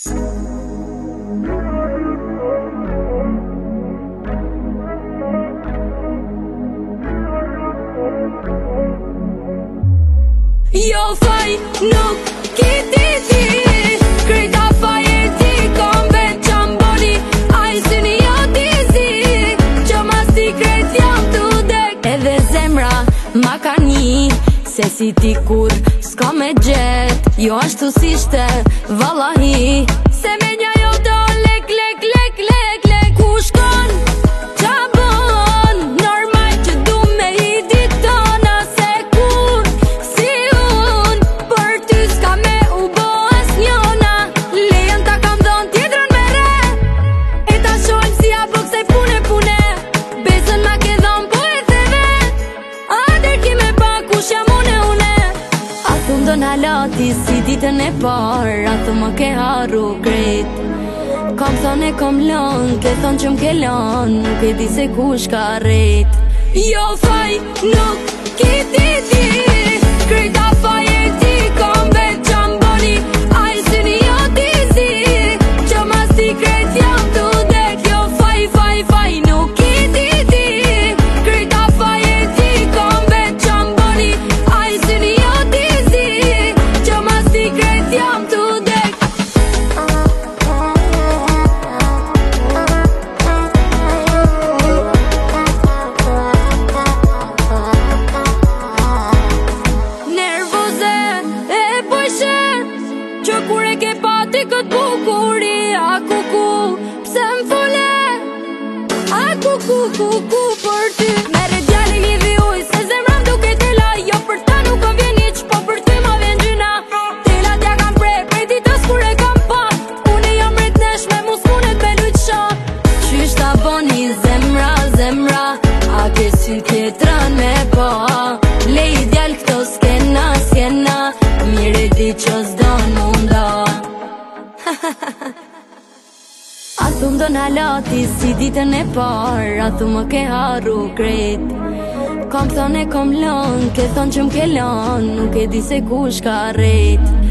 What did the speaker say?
Jo faj nuk kiti ti, krejta faj e ti kom vet qam boni, a i syni jo ti zi, që mas ti krejt jam tu dek. Edhe zemra ma ka një, se si ti kur s'ka me gjet, jo ashtu si shte vallahi, se me nja jo do lek, lek, lek, lek, lek. Ku shkon, qa bon, normal që du me i ditona, se kur si un, për ty s'ka me u bo as njona, lejon ta kam dhon tjetrën me re, e ta shojnë si a bëk se pune pune, besën ma ke dhon po e the vet, a der ki me pa kush jam une. A thun do n'halati si ditën e par, a thun më ke haru krejt, kom thon e kom lon, ke thon që m'ke lon, nuk e di se kush ka rrit. Jo faj nuk kiti ti, krejta faj e ti kom vet qam boni, a i syni jo ti zi, që mas ti krejt jam tu dek. Jo faj, faj, faj nuk kiti ti, krejta faj e ti kom vet qam boni, a i syni jo ti zi, që mas ti krejt jam tu dek. Nervoze e pojshe, që kur e ke pati kët bukuri, a kuku, pse m'fole, a kuku, kuku për ty. Mere djali i vi uj, se zemra m'duke tela, jo për ta nuk o vjen iq, po për ty ma vjen gjyna. Tela t'ja kam prej ditës kur e kam pa, une jam rrit nesh me mus munet me lujt sha. Qysh ta boni zemra, zemra, a ke sy tjetrën me pa, le i djal këto s'kena, s'kena, mire di që s'don munda. A thum do n'halati si ditën e par, a thum më ke haru krejt, kom thon e kom lon, ke thon që m'ke lon, nuk e di se kush ka rrit.